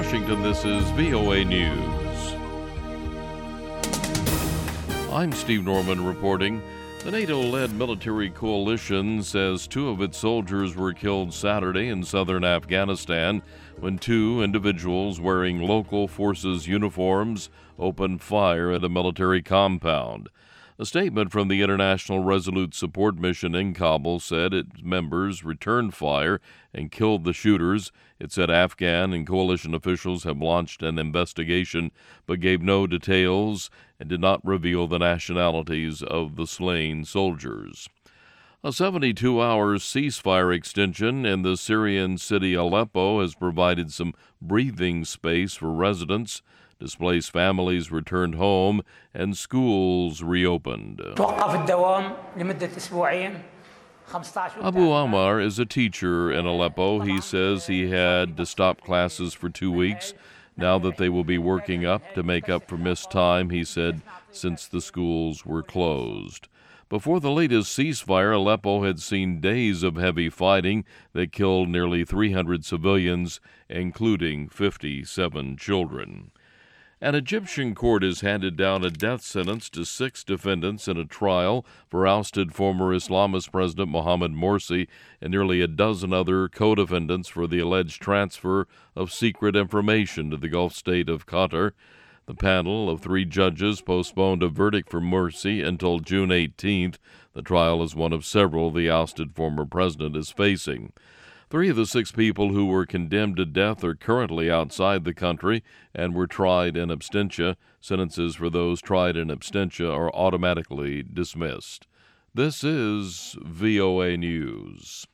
Washington, this is VOA News. I'm Steve Norman reporting. The NATO-led military coalition says 2 of its soldiers were killed Saturday in southern Afghanistan when 2 individuals wearing local forces uniforms opened fire at a military compound. A statement from the International Resolute Support Mission in Kabul said its members returned fire and killed the shooters. It said Afghan and coalition officials have launched an investigation but gave no details and did not reveal the nationalities of the slain soldiers. A 72-hour ceasefire extension in the Syrian city Aleppo has provided some breathing space for residents. Displaced families returned home and schools reopened. Abu Ammar is a teacher in Aleppo. He says he had to stop classes for 2 weeks. Now that they will be working up to make up for missed time, he said, since the schools were closed. Before the latest ceasefire, Aleppo had seen days of heavy fighting that killed nearly 300 civilians, including 57 children. An Egyptian court has handed down a death sentence to 6 defendants in a trial for ousted former Islamist President Mohamed Morsi and nearly a dozen other co-defendants for the alleged transfer of secret information to the Gulf state of Qatar. The panel of 3 judges postponed a verdict for Morsi until June 18th. The trial is one of several the ousted former president is facing. 3 of the 6 people who were condemned to death are currently outside the country and were tried in absentia. Sentences for those tried in absentia are automatically dismissed. This is VOA News.